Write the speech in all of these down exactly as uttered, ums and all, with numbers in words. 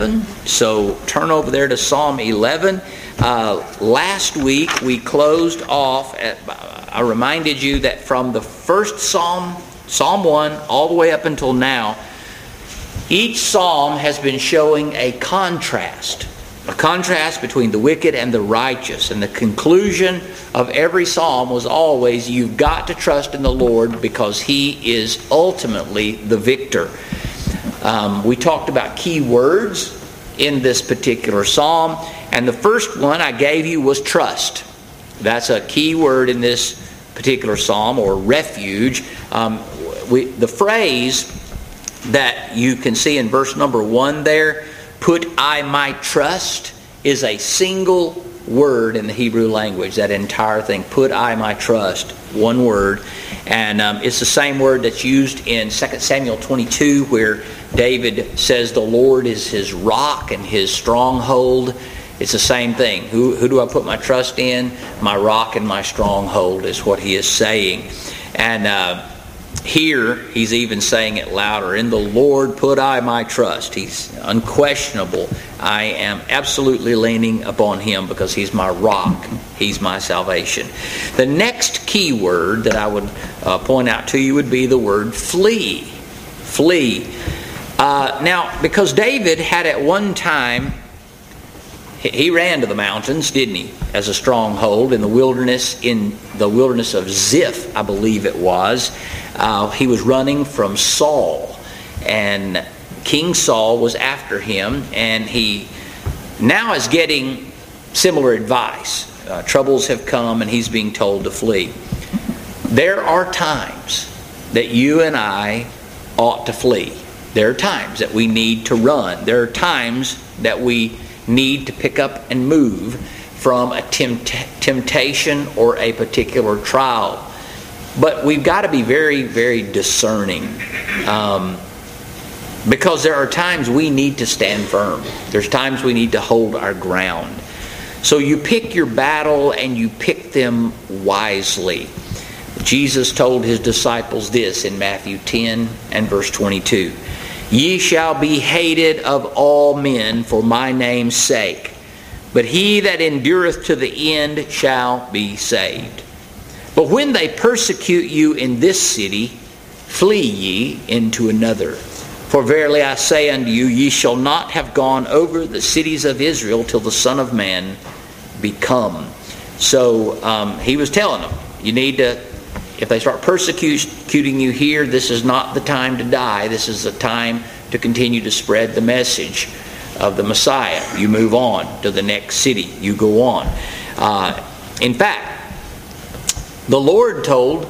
So turn over there to Psalm eleven. Uh, last week we closed off, at, I reminded you that from the first Psalm, Psalm one, all the way up until now, each Psalm has been showing a contrast. A contrast between the wicked and the righteous. And the conclusion of every Psalm was always, you've got to trust in the Lord because He is ultimately the victor. Um, we talked about key words in this particular psalm, and the first one I gave you was trust. That's a key word in this particular psalm, or refuge. Um, we, the phrase that you can see in verse number one there, put I my trust, is a single word in the Hebrew language. That entire thing, put I my trust, one word. And um, it's the same word that's used in Second Samuel twenty-two, where David says the Lord is his rock and his stronghold. It's the same thing. Who, who do I put my trust in? My rock and my stronghold is what he is saying. And uh, here he's even saying it louder. In the Lord put I my trust. He's unquestionable. I am absolutely leaning upon Him because He's my rock. He's my salvation. The next key word that I would uh, point out to you would be the word flee. Flee. Uh, now, because David had at one time, he ran to the mountains, didn't he, as a stronghold in the wilderness, in the wilderness of Ziph, I believe it was. Uh, he was running from Saul, and King Saul was after him, and he now is getting similar advice. Uh, troubles have come, and he's being told to flee. There are times that you and I ought to flee. There are times that we need to run. There are times that we need to pick up and move from a tempt- temptation or a particular trial. But we've got to be very, very discerning. Um, because there are times we need to stand firm. There's times we need to hold our ground. So you pick your battle and you pick them wisely. Jesus told His disciples this in Matthew ten and verse twenty-two. Ye shall be hated of all men for my name's sake, but he that endureth to the end shall be saved. But when they persecute you in this city, flee ye into another. For verily I say unto you, ye shall not have gone over the cities of Israel till the Son of Man be come. So um, he was telling them, you need to, if they start persecuting you here, this is not the time to die. This is the time to continue to spread the message of the Messiah. You move on to the next city. You go on. Uh, in fact, the Lord told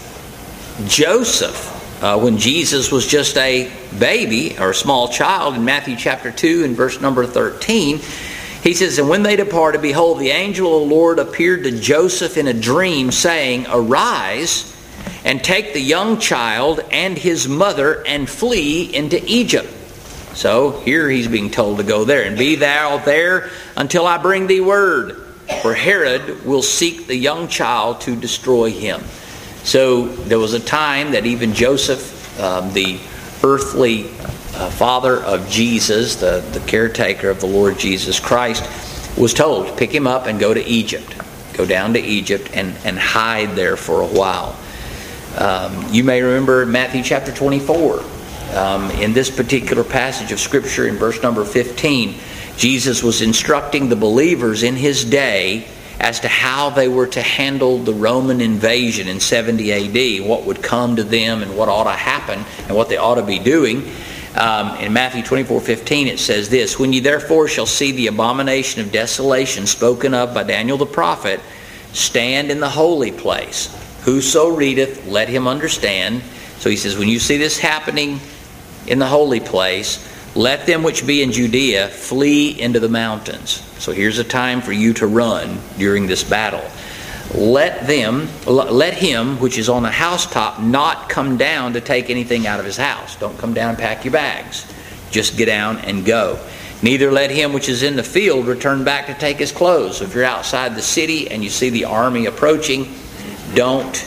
Joseph, uh, when Jesus was just a baby or a small child, in Matthew chapter two and verse number thirteen, He says, and when they departed, behold, the angel of the Lord appeared to Joseph in a dream, saying, arise and take the young child and his mother and flee into Egypt. So here he's being told to go there. And be thou there until I bring thee word. For Herod will seek the young child to destroy him. So there was a time that even Joseph, um, the earthly uh, father of Jesus, the, the caretaker of the Lord Jesus Christ, was told to pick him up and go to Egypt. Go down to Egypt and, and hide there for a while. Um, you may remember Matthew chapter twenty-four. Um, in this particular passage of Scripture in verse number fifteen, Jesus was instructing the believers in His day as to how they were to handle the Roman invasion in seventy A D, what would come to them and what ought to happen and what they ought to be doing. Um, in Matthew twenty-four fifteen it says this, when ye therefore shall see the abomination of desolation spoken of by Daniel the prophet, stand in the holy place. Whoso readeth, let him understand. So he says, when you see this happening in the holy place, let them which be in Judea flee into the mountains. So here's a time for you to run during this battle. Let them, let him which is on the housetop not come down to take anything out of his house. Don't come down and pack your bags. Just get down and go. Neither let him which is in the field return back to take his clothes. So if you're outside the city and you see the army approaching, don't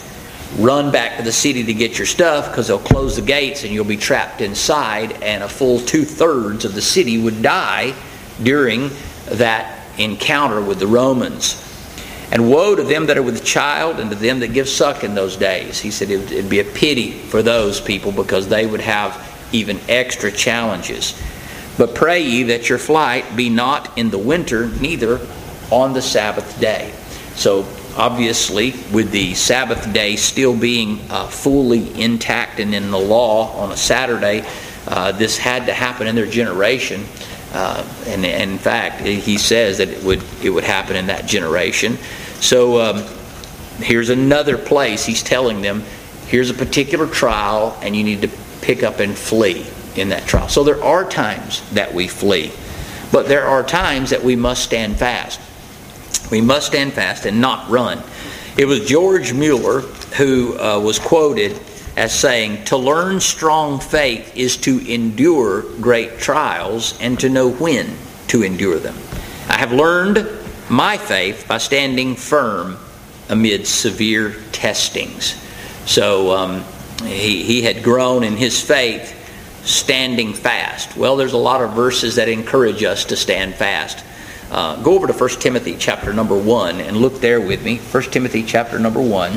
run back to the city to get your stuff, because they'll close the gates and you'll be trapped inside, and a full two-thirds of the city would die during that encounter with the Romans. And woe to them that are with child and to them that give suck in those days. He said it would be a pity for those people, because they would have even extra challenges. But pray ye that your flight be not in the winter, neither on the Sabbath day. So obviously, with the Sabbath day still being uh, fully intact and in the law on a Saturday, uh, this had to happen in their generation. Uh, and, and in fact, he says that it would it would happen in that generation. So um, here's another place he's telling them, here's a particular trial, and you need to pick up and flee in that trial. So there are times that we flee, but there are times that we must stand fast. We must stand fast and not run. It was George Mueller who uh, was quoted as saying, "To learn strong faith is to endure great trials and to know when to endure them. I have learned my faith by standing firm amid severe testings." So um, he, he had grown in his faith standing fast. Well, there's a lot of verses that encourage us to stand fast. Uh, go over to First Timothy chapter number one and look there with me. First Timothy chapter number one.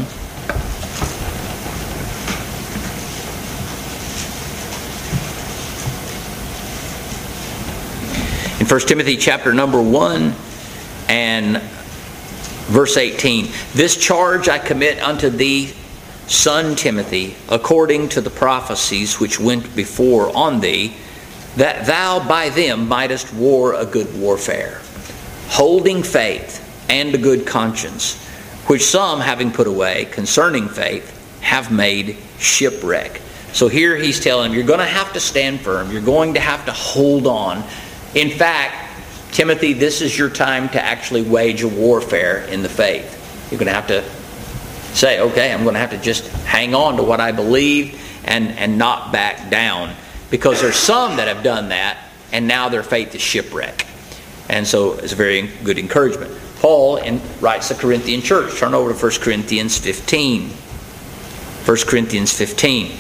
In First Timothy chapter number one and verse eighteen. "This charge I commit unto thee, son Timothy, according to the prophecies which went before on thee, that thou by them mightest war a good warfare, holding faith and a good conscience, which some, having put away concerning faith, have made shipwreck." So here he's telling them, you're going to have to stand firm. You're going to have to hold on. In fact, Timothy, this is your time to actually wage a warfare in the faith. You're going to have to say, okay, I'm going to have to just hang on to what I believe and, and not back down. Because there's some that have done that, and now their faith is shipwrecked. And so it's a very good encouragement. Paul in, writes the Corinthian church. Turn over to First Corinthians fifteen. First Corinthians fifteen.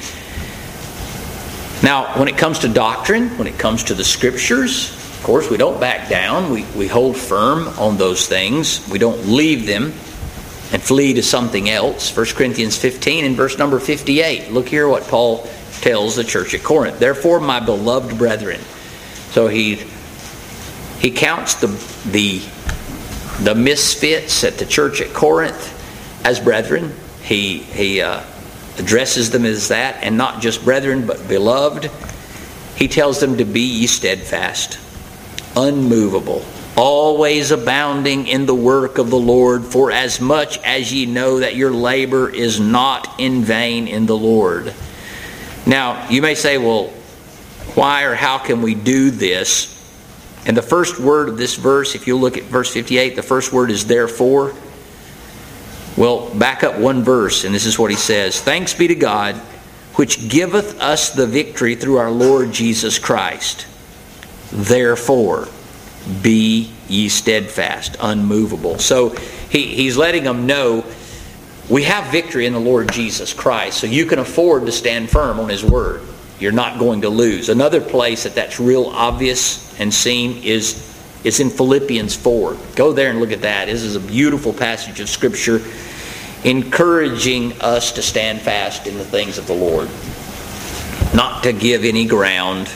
Now, when it comes to doctrine, when it comes to the Scriptures, of course, we don't back down. We, we hold firm on those things. We don't leave them and flee to something else. First Corinthians fifteen and verse number fifty-eight. Look here what Paul tells the church at Corinth. "Therefore, my beloved brethren." So he he counts the the the misfits at the church at Corinth as brethren. He he uh, addresses them as that, and not just brethren, but beloved. He tells them to be ye steadfast, unmovable, always abounding in the work of the Lord, for as much as ye know that your labor is not in vain in the Lord. Now, you may say, well, why or how can we do this? And the first word of this verse, if you look at verse fifty-eight, the first word is therefore. Well, back up one verse, and this is what he says. "Thanks be to God, which giveth us the victory through our Lord Jesus Christ. Therefore, be ye steadfast, unmovable." So he, he's letting them know we have victory in the Lord Jesus Christ, so you can afford to stand firm on His Word. You're not going to lose. Another place that that's real obvious and seen is, is in Philippians four. Go there and look at that. This is a beautiful passage of Scripture encouraging us to stand fast in the things of the Lord, not to give any ground.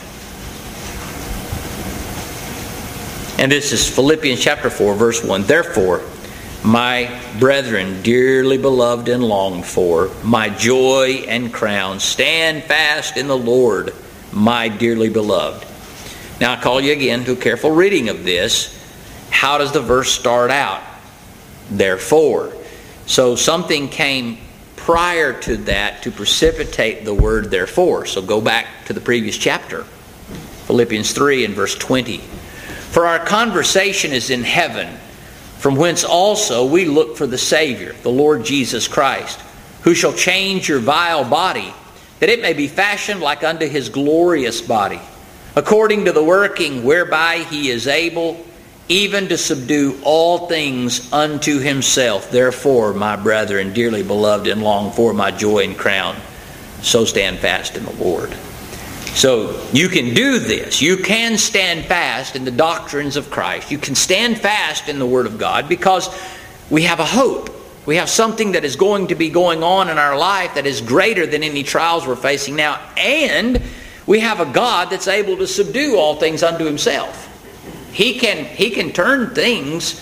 And this is Philippians chapter four, verse one. "Therefore, my brethren, dearly beloved and longed for, my joy and crown, stand fast in the Lord, my dearly beloved." Now I call you again to a careful reading of this. How does the verse start out? Therefore. So something came prior to that to precipitate the word therefore. So go back to the previous chapter. Philippians three and verse twenty. "For our conversation is in heaven, from whence also we look for the Savior, the Lord Jesus Christ, who shall change your vile body, that it may be fashioned like unto His glorious body, according to the working whereby He is able even to subdue all things unto himself. Therefore, my brethren, dearly beloved and longed for, my joy and crown, so stand fast in the Lord. So you can do this. You can stand fast in the doctrines of Christ. You can stand fast in the Word of God because we have a hope. We have something that is going to be going on in our life that is greater than any trials we're facing now. And we have a God that's able to subdue all things unto himself. He can, he can turn things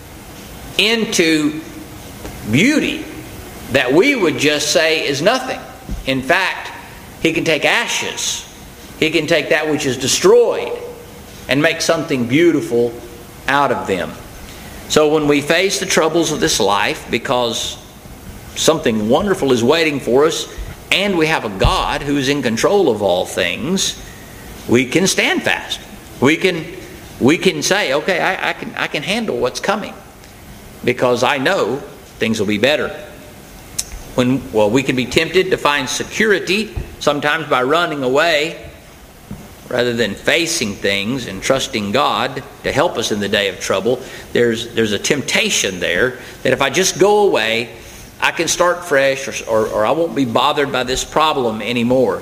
into beauty that we would just say is nothing. In fact, he can take ashes. He can take that which is destroyed and make something beautiful out of them. So when we face the troubles of this life, because something wonderful is waiting for us, and we have a God who is in control of all things, we can stand fast. We can, we can say, okay, I, I can, I can handle what's coming, because I know things will be better. When, well, we can be tempted to find security sometimes by running away rather than facing things and trusting God to help us in the day of trouble. There's, there's a temptation there that if I just go away, I can start fresh, or, or, or I won't be bothered by this problem anymore.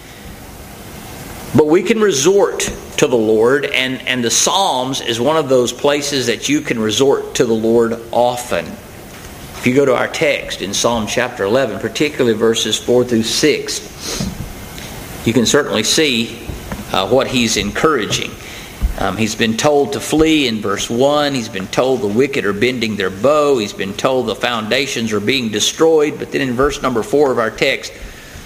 But we can resort to the Lord, and, and the Psalms is one of those places that you can resort to the Lord often. If you go to our text in Psalm chapter eleven, particularly verses four through six, you can certainly see Uh, what he's encouraging. Um, he's been told to flee in verse one. He's been told the wicked are bending their bow. He's been told the foundations are being destroyed. But then in verse number four of our text,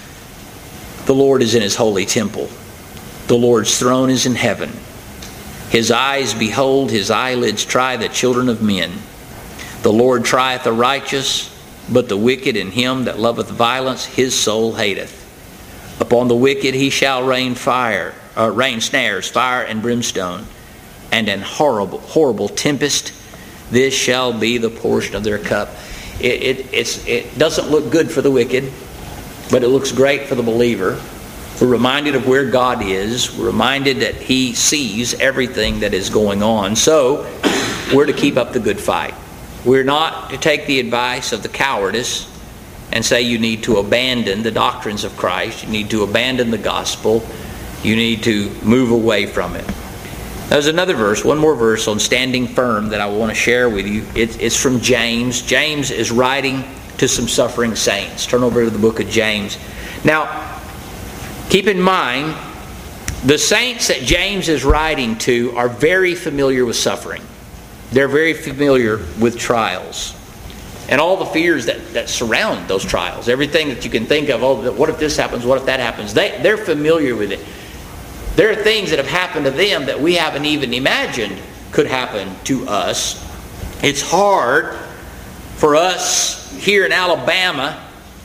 the Lord is in his holy temple. The Lord's throne is in heaven. His eyes behold, his eyelids try the children of men. The Lord trieth the righteous, but the wicked and him that loveth violence his soul hateth. Upon the wicked he shall rain fire, uh, rain snares, fire and brimstone, and an horrible, horrible tempest. This shall be the portion of their cup. It, it, it's, it doesn't look good for the wicked, but it looks great for the believer. We're reminded of where God is. We're reminded that he sees everything that is going on. So we're to keep up the good fight. We're not to take the advice of the cowardice and say you need to abandon the doctrines of Christ. You need to abandon the gospel. You need to move away from it. There's another verse, one more verse on standing firm that I want to share with you. It, it's from James. James is writing to some suffering saints. Turn over to the book of James. Now, keep in mind, the saints that James is writing to are very familiar with suffering. They're very familiar with trials and all the fears that, that surround those trials. Everything that you can think of, oh, what if this happens, what if that happens? They, they're familiar with it. There are things that have happened to them that we haven't even imagined could happen to us. It's hard for us here in Alabama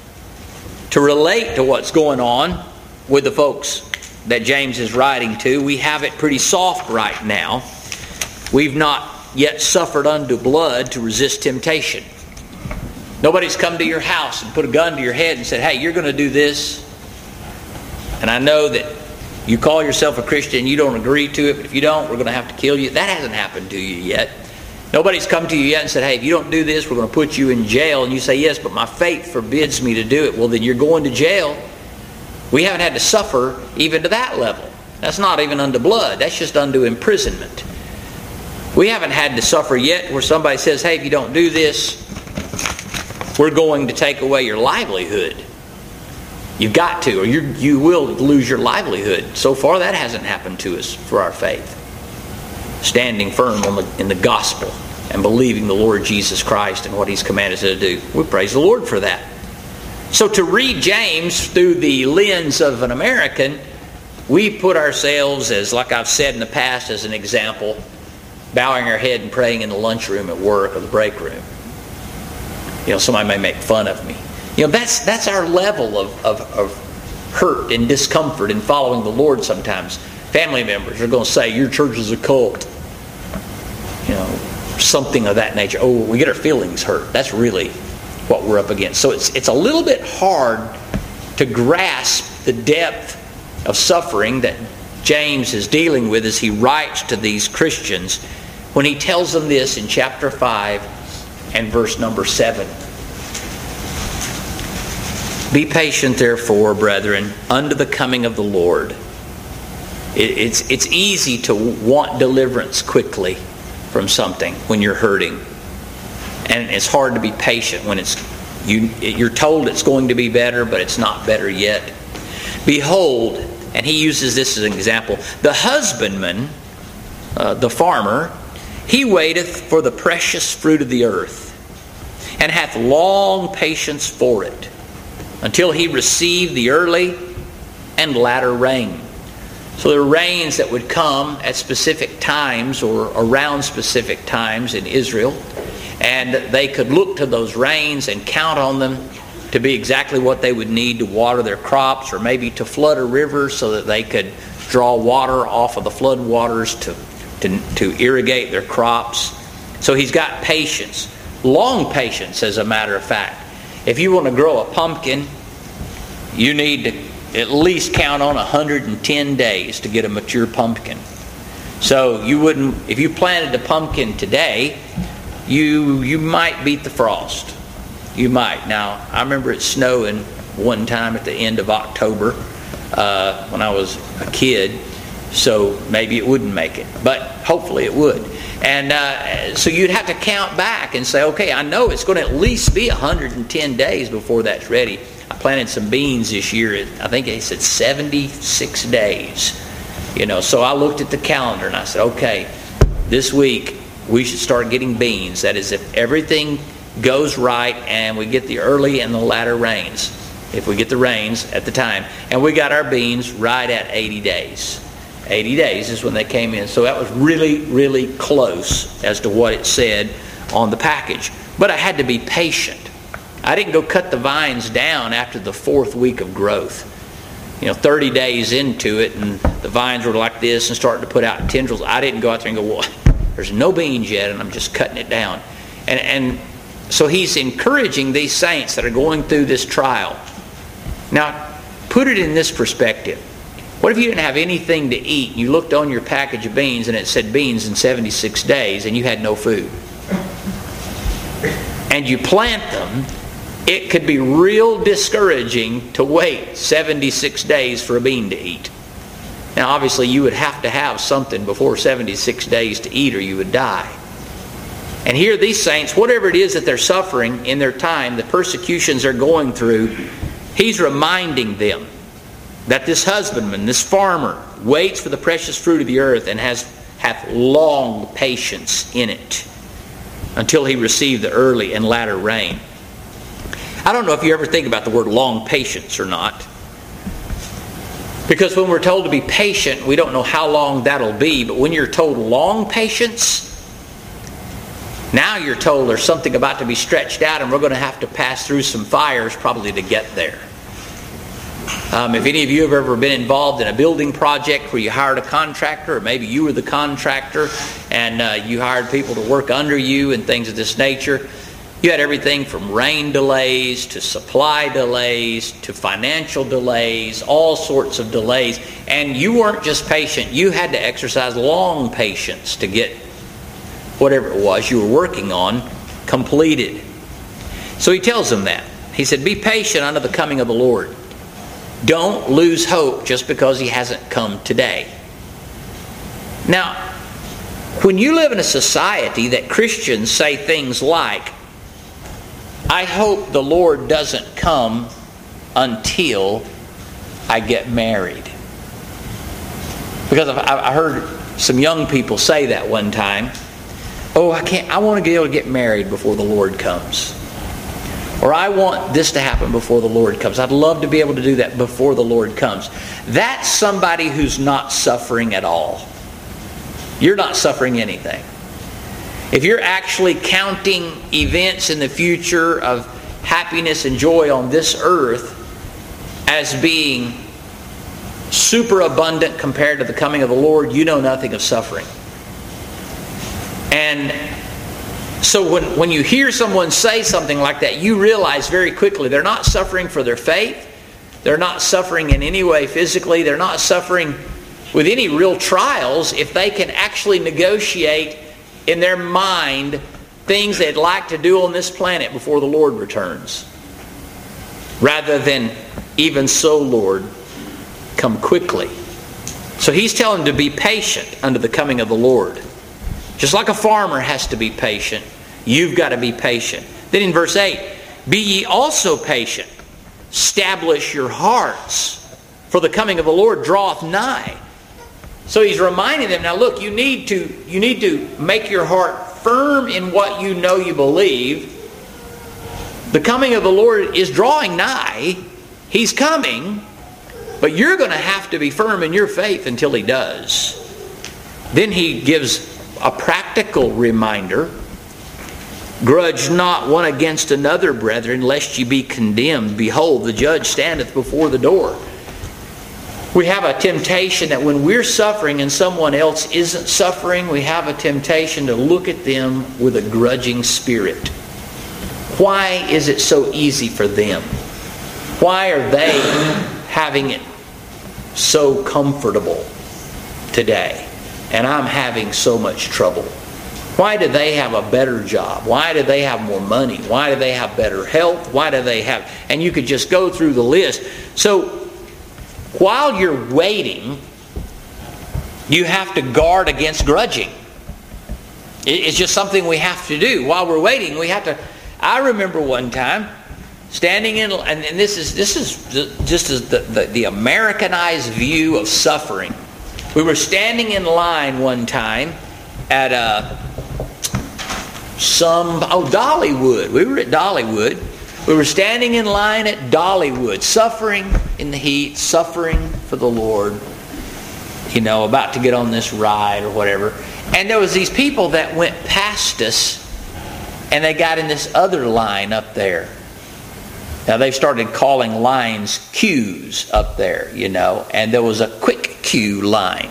to relate to what's going on with the folks that James is writing to. We have it pretty soft right now. We've not yet suffered unto blood to resist temptation. Nobody's come to your house and put a gun to your head and said, hey, you're going to do this. And I know that you call yourself a Christian, you don't agree to it, but if you don't, we're going to have to kill you. That hasn't happened to you yet. Nobody's come to you yet and said, hey, if you don't do this, we're going to put you in jail. And you say, yes, but my faith forbids me to do it. Well, then you're going to jail. We haven't had to suffer even to that level. That's not even unto blood. That's just unto imprisonment. We haven't had to suffer yet where somebody says, hey, if you don't do this, we're going to take away your livelihood. You've got to, or you you will lose your livelihood. So far, that hasn't happened to us for our faith. Standing firm on the, in the gospel and believing the Lord Jesus Christ and what He's commanded us to do. We praise the Lord for that. So to read James through the lens of an American, we put ourselves as, like I've said in the past, as an example, bowing our head and praying in the lunchroom at work or the break room. You know, somebody may make fun of me. You know, that's that's our level of, of, of hurt and discomfort in following the Lord sometimes. Family members are going to say, your church is a cult. You know, something of that nature. Oh, we get our feelings hurt. That's really what we're up against. So it's it's a little bit hard to grasp the depth of suffering that James is dealing with as he writes to these Christians, when he tells them this in chapter five and verse number seven. Be patient, therefore, brethren, unto the coming of the Lord. It, it's, it's easy to want deliverance quickly from something when you're hurting. And it's hard to be patient when it's you, you're told it's going to be better, but it's not better yet. Behold, and he uses this as an example, the husbandman, uh, the farmer, he waiteth for the precious fruit of the earth, and hath long patience for it, until he receive the early and latter rain. So there are rains that would come at specific times or around specific times in Israel, and they could look to those rains and count on them to be exactly what they would need to water their crops, or maybe to flood a river so that they could draw water off of the flood waters to, to, to irrigate their crops. So he's got patience. Long patience, as a matter of fact. If you want to grow a pumpkin, you need to at least count on one hundred ten days to get a mature pumpkin. So you wouldn't, if you planted a pumpkin today, you you might beat the frost. You might. Now, I remember it snowing one time at the end of October uh, when I was a kid, so maybe it wouldn't make it, but hopefully it would. And uh, so you'd have to count back and say, okay, I know it's going to at least be one hundred ten days before that's ready. I planted some beans this year at, I think they said seventy-six days. You know, so I looked at the calendar and I said, okay, this week we should start getting beans. That is, if everything goes right and we get the early and the latter rains. If we get the rains at the time. And we got our beans right at eighty days. eighty days is when they came in. So that was really, really close as to what it said on the package. But I had to be patient. I didn't go cut the vines down after the fourth week of growth. You know, thirty days into it, and the vines were like this and starting to put out tendrils. I didn't go out there and go, well, there's no beans yet, and I'm just cutting it down. And, and so he's encouraging these saints that are going through this trial. Now, put it in this perspective. What if you didn't have anything to eat, and you looked on your package of beans and it said beans in seventy-six days, and you had no food? And you plant them, it could be real discouraging to wait seventy-six days for a bean to eat. Now, obviously, you would have to have something before seventy-six days to eat, or you would die. And here these saints, whatever it is that they're suffering in their time, the persecutions they're going through, he's reminding them that this husbandman, this farmer, waits for the precious fruit of the earth and has hath long patience in it until he receive the early and latter rain. I don't know if you ever think about the word long patience or not. Because when we're told to be patient, we don't know how long that'll be. But when you're told long patience, now you're told there's something about to be stretched out and we're going to have to pass through some fires probably to get there. Um, if any of you have ever been involved in a building project where you hired a contractor, or maybe you were the contractor and uh, you hired people to work under you and things of this nature, you had everything from rain delays to supply delays to financial delays, all sorts of delays. And you weren't just patient. You had to exercise long patience to get whatever it was you were working on completed. So he tells them that. He said, be patient unto the coming of the Lord. Don't lose hope just because he hasn't come today. Now, when you live in a society that Christians say things like, I hope the Lord doesn't come until I get married. Because I heard some young people say that one time. Oh, I can't. I want to be able to get married before the Lord comes. Or I want this to happen before the Lord comes. I'd love to be able to do that before the Lord comes. That's somebody who's not suffering at all. You're not suffering anything. If you're actually counting events in the future of happiness and joy on this earth as being super abundant compared to the coming of the Lord, you know nothing of suffering. And so when, when you hear someone say something like that, you realize very quickly they're not suffering for their faith. They're not suffering in any way physically. They're not suffering with any real trials if they can actually negotiate in their mind things they'd like to do on this planet before the Lord returns. Rather than, even so, Lord, come quickly. So he's telling them to be patient under the coming of the Lord. Just like a farmer has to be patient, you've got to be patient. Then in verse eight, be ye also patient. Establish your hearts, for the coming of the Lord draweth nigh. So he's reminding them, now look, you need to, you need to make your heart firm in what you know you believe. The coming of the Lord is drawing nigh. He's coming, but you're going to have to be firm in your faith until He does. Then he gives a practical reminder. Grudge not one against another, brethren, lest ye be condemned. Behold, the judge standeth before the door. We have a temptation that when we're suffering and someone else isn't suffering, we have a temptation to look at them with a grudging spirit. Why is it so easy for them? Why are they having it so comfortable today? And I'm having so much trouble. Why do they have a better job? Why do they have more money? Why do they have better health? Why do they have... And you could just go through the list. So, while you're waiting, you have to guard against grudging. It's just something we have to do. While we're waiting, we have to... I remember one time standing in... And this is this is just as the, the, the Americanized view of suffering. We were standing in line one time at a... Some... Oh, Dollywood. We were at Dollywood. We were standing in line at Dollywood, suffering in the heat, suffering for the Lord, you know, about to get on this ride or whatever. And there was these people that went past us, and they got in this other line up there. Now, they've started calling lines queues up there, you know, and there was a quick queue line.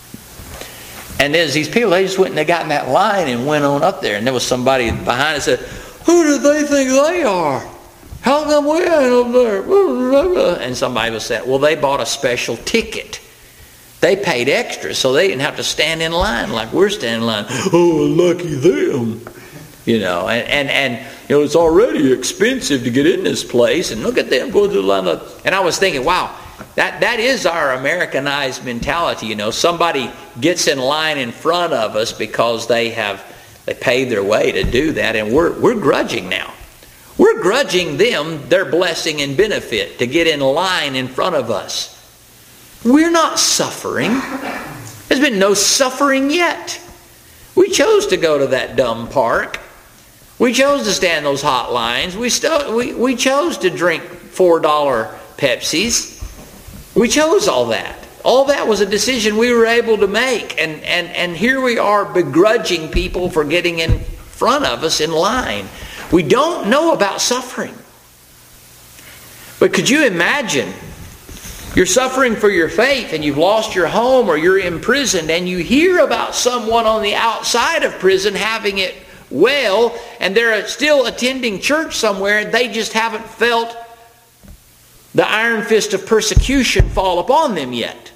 And there's these people, they just went and they got in that line and went on up there. And there was somebody behind us that said, who do they think they are? How come we ain't up there? And somebody was saying, well, they bought a special ticket. They paid extra, so they didn't have to stand in line like we're standing in line. Oh, lucky them. You know, and, and, and you know, it's already expensive to get in this place. And look at them going through the line. And I was thinking, wow, that, that is our Americanized mentality. You know, somebody gets in line in front of us because they have they paid their way to do that. And we're we're grudging now. We're grudging them their blessing and benefit to get in line in front of us. We're not suffering. There's been no suffering yet. We chose to go to that dumb park. We chose to stand those hot lines. We, st- we, we chose to drink four dollar Pepsis. We chose all that. All that was a decision we were able to make. And, and, and here we are begrudging people for getting in front of us in line. We don't know about suffering. But could you imagine you're suffering for your faith and you've lost your home or you're imprisoned and you hear about someone on the outside of prison having it well and they're still attending church somewhere and they just haven't felt the iron fist of persecution fall upon them yet.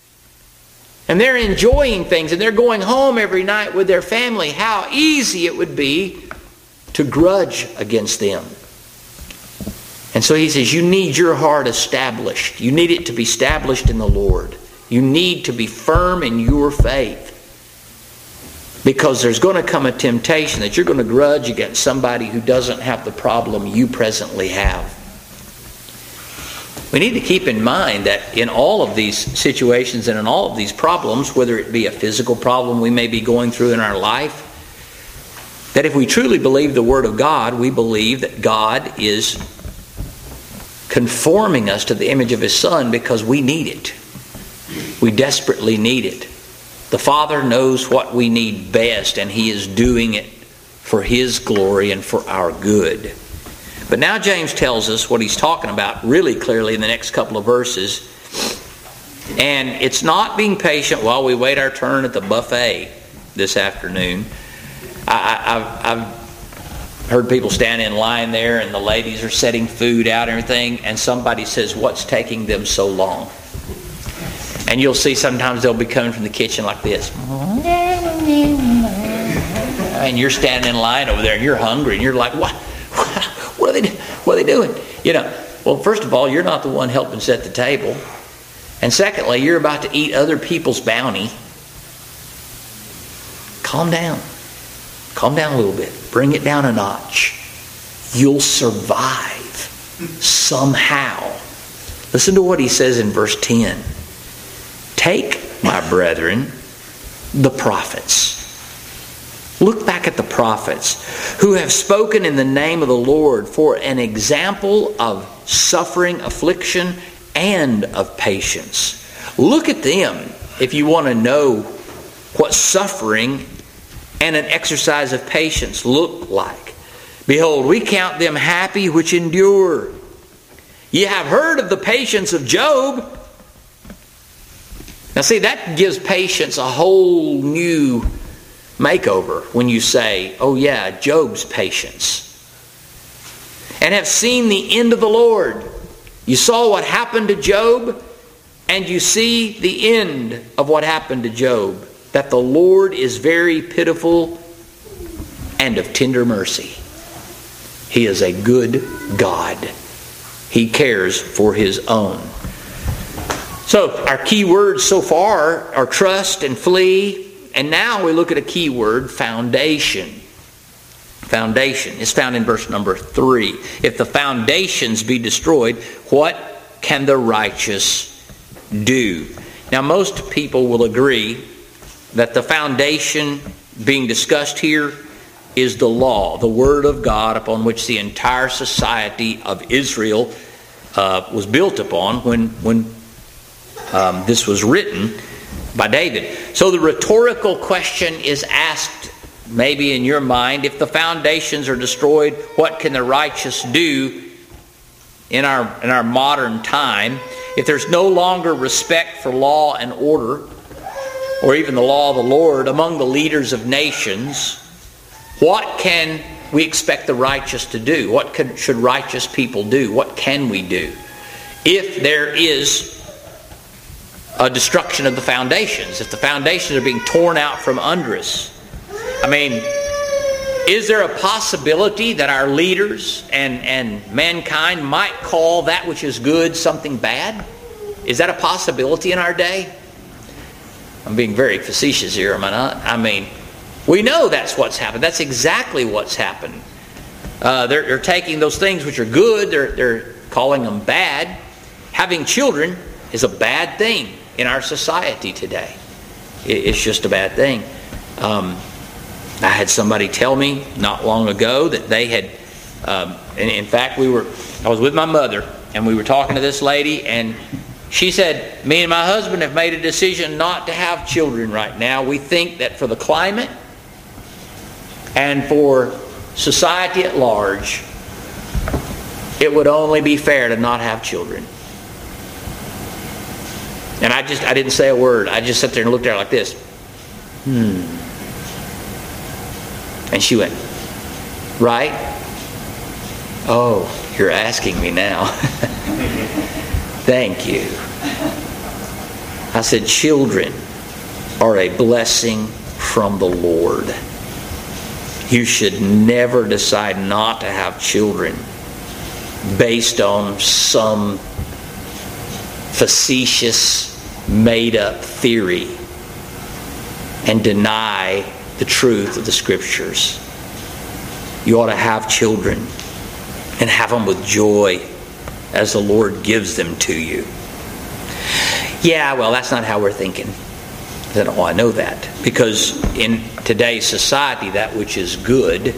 And they're enjoying things and they're going home every night with their family. How easy it would be to grudge against them. And so he says, you need your heart established. You need it to be established in the Lord. You need to be firm in your faith. Because there's going to come a temptation that you're going to grudge against somebody who doesn't have the problem you presently have. We need to keep in mind that in all of these situations and in all of these problems, whether it be a physical problem we may be going through in our life, that if we truly believe the Word of God, we believe that God is conforming us to the image of His Son because we need it. We desperately need it. The Father knows what we need best, and He is doing it for His glory and for our good. But now James tells us what he's talking about really clearly in the next couple of verses. And it's not being patient while we wait our turn at the buffet this afternoon. I, I've, I've heard people stand in line there and the ladies are setting food out and everything, and somebody says, what's taking them so long? And you'll see sometimes they'll be coming from the kitchen like this. man, you're standing in line over there and you're hungry and you're like, what? What are they, what are they doing? You know, well, first of all, you're not the one helping set the table. And secondly, you're about to eat other people's bounty. Calm down. Calm down a little bit. Bring it down a notch. You'll survive somehow. Listen to what he says in verse ten. Take, my brethren, the prophets. Look back at the prophets who have spoken in the name of the Lord for an example of suffering, affliction, and of patience. Look at them if you want to know what suffering and an exercise of patience look like. Behold, we count them happy which endure. Ye have heard of the patience of Job. Now see, that gives patience a whole new makeover when you say, oh yeah, Job's patience. And have seen the end of the Lord. You saw what happened to Job, and you see the end of what happened to Job. That the Lord is very pitiful and of tender mercy. He is a good God. He cares for His own. So our key words so far are trust and flee. And now we look at a key word, foundation. Foundation is found in verse number three. If the foundations be destroyed, what can the righteous do? Now most people will agree that the foundation being discussed here is the law, the Word of God upon which the entire society of Israel uh, was built upon when, when um, this was written by David. So the rhetorical question is asked maybe in your mind, if the foundations are destroyed, what can the righteous do in our, in our modern time? If there's no longer respect for law and order, or even the law of the Lord among the leaders of nations, what can we expect the righteous to do? What can, should righteous people do? What can we do? If there is a destruction of the foundations, if the foundations are being torn out from under us. I mean, is there a possibility that our leaders and, and mankind might call that which is good something bad? Is that a possibility in our day? I'm being very facetious here, am I not? I mean, we know that's what's happened. That's exactly what's happened. Uh, they're, they're taking those things which are good, they're, they're calling them bad. Having children is a bad thing in our society today. It, it's just a bad thing. Um, I had somebody tell me not long ago that they had, um, and in fact, we were. I was with my mother, and we were talking to this lady, and she said, me and my husband have made a decision not to have children right now. We think that for the climate and for society at large, it would only be fair to not have children. And I just, I didn't say a word. I just sat there and looked at her like this. Hmm. And she went, right? Oh, you're asking me now. Thank you. I said, children are a blessing from the Lord. You should never decide not to have children based on some facetious, made-up theory and deny the truth of the Scriptures. You ought to have children and have them with joy as the Lord gives them to you. Yeah, well, that's not how we're thinking. Then, oh, I know that. Because in today's society, that which is good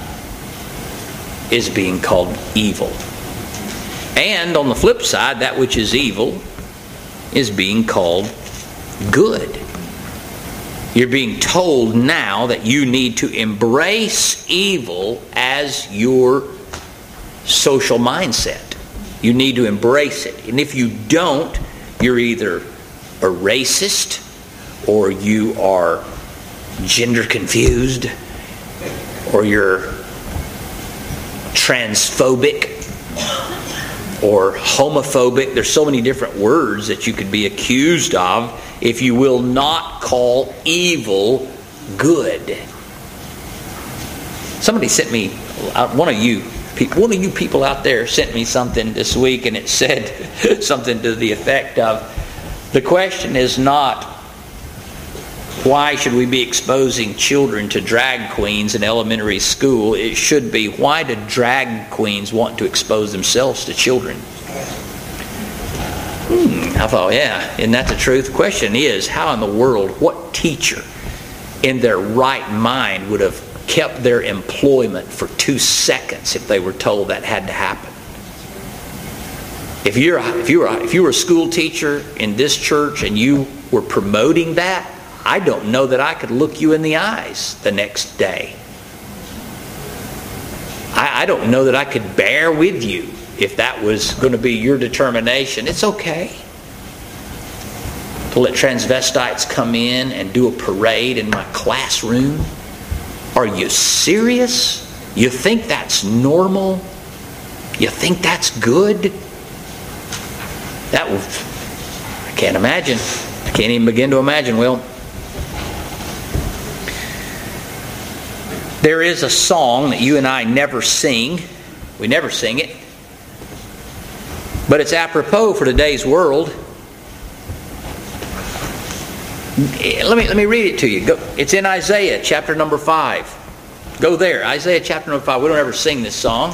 is being called evil. And on the flip side, that which is evil is being called good. You're being told now that you need to embrace evil as your social mindset. You need to embrace it. And if you don't, you're either a racist or you are gender confused or you're transphobic or homophobic. There's so many different words that you could be accused of if you will not call evil good. Somebody sent me, one of you, one of you people out there sent me something this week, and it said something to the effect of, the question is not, why should we be exposing children to drag queens in elementary school? It should be, why do drag queens want to expose themselves to children? Hmm, I thought, yeah, isn't that the truth? The question is, how in the world, what teacher in their right mind would have kept their employment for two seconds if they were told that had to happen? If you're if you were if you were a school teacher in this church and you were promoting that, I don't know that I could look you in the eyes the next day. I, I don't know that I could bear with you if that was going to be your determination. It's okay to let transvestites come in and do a parade in my classroom. Are you serious? You think that's normal? You think that's good? That would, I can't imagine. I can't even begin to imagine. Well, there is a song that you and I never sing. We never sing it. But it's apropos for today's world. Let me let me read it to you. Go, it's in Isaiah chapter number five. Go there. Isaiah chapter number five. We don't ever sing this song.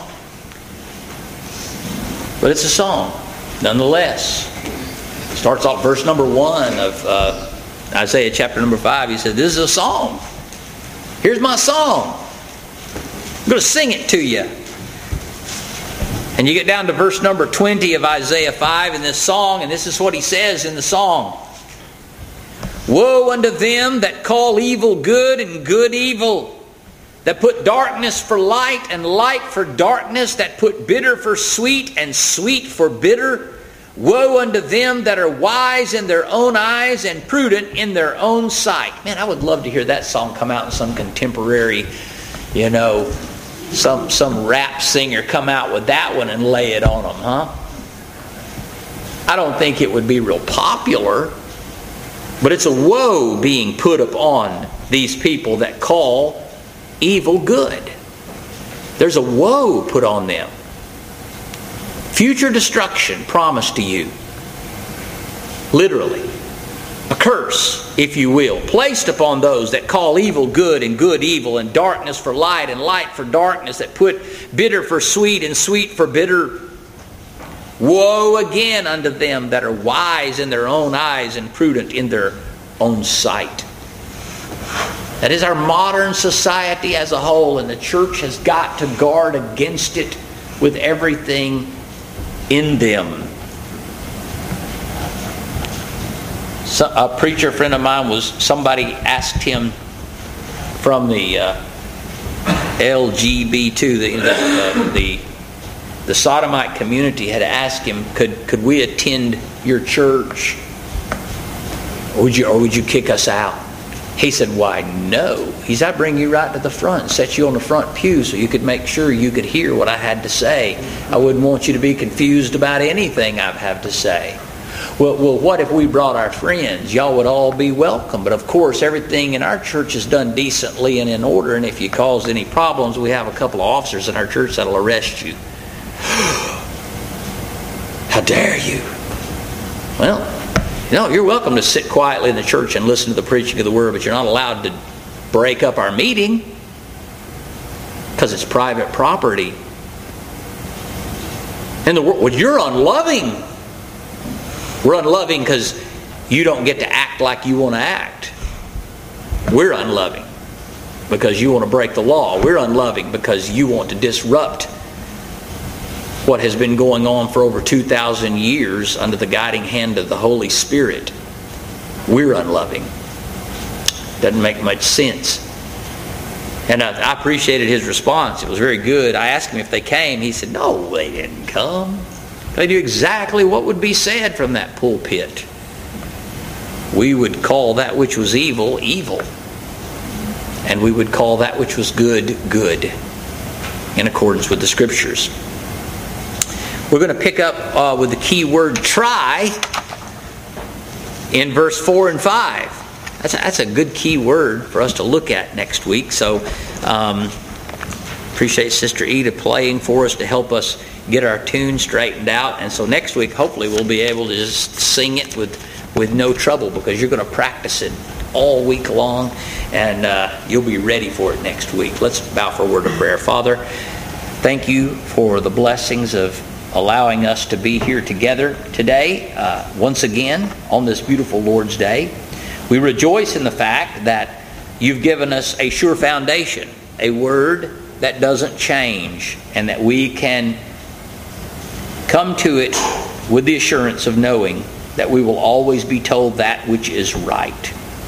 But it's a song. Nonetheless, starts off verse number one of uh, Isaiah chapter number five. He said, this is a song. Here's my song. I'm going to sing it to you. And you get down to verse number twenty of Isaiah five in this song, and this is what he says in the song. Woe unto them that call evil good and good evil, that put darkness for light and light for darkness, that put bitter for sweet and sweet for bitter. Woe unto them that are wise in their own eyes and prudent in their own sight. Man, I would love to hear that song come out in some contemporary, you know, some some rap singer come out with that one and lay it on them, huh? I don't think it would be real popular, but it's a woe being put upon these people that call evil good. There's a woe put on them. Future destruction promised to you. Literally. A curse, if you will, placed upon those that call evil good and good evil, and darkness for light and light for darkness, that put bitter for sweet and sweet for bitter. Woe again unto them that are wise in their own eyes and prudent in their own sight. That is our modern society as a whole, and the church has got to guard against it with everything in them. So, a preacher friend of mine was, somebody asked him from the uh, L G B T, the, the, uh, the the sodomite community had asked him, could could we attend your church? Or would you, or would you kick us out? He said, why, no. He said, I'd bring you right to the front and set you on the front pew so you could make sure you could hear what I had to say. I wouldn't want you to be confused about anything I have to say. Well, well, what if we brought our friends? Y'all would all be welcome. But of course, everything in our church is done decently and in order. And if you cause any problems, we have a couple of officers in our church that'll arrest you. How dare you? Well, you know, you're welcome to sit quietly in the church and listen to the preaching of the word, but you're not allowed to break up our meeting because it's private property. And the well, you're unloving. We're unloving because you don't get to act like you want to act. We're unloving because you want to break the law. We're unloving because you want to disrupt what has been going on for over two thousand years under the guiding hand of the Holy Spirit. We're unloving. Doesn't make much sense. And I, I appreciated his response. It was very good. I asked him if they came. He said, no, they didn't come. They knew exactly what would be said from that pulpit. We would call that which was evil, evil. And we would call that which was good, good, in accordance with the Scriptures. We're going to pick up uh, with the key word try in verse four and five. That's a, that's a good key word for us to look at next week. So um, Appreciate Sister Eda playing for us to help us get our tune straightened out. And so next week, hopefully, we'll be able to just sing it with, with no trouble, because you're going to practice it all week long, and uh, you'll be ready for it next week. Let's bow for a word of prayer. Father, thank you for the blessings of allowing us to be here together today, uh, once again, on this beautiful Lord's Day. We rejoice in the fact that you've given us a sure foundation, a word that doesn't change, and that we can come to it with the assurance of knowing that we will always be told that which is right.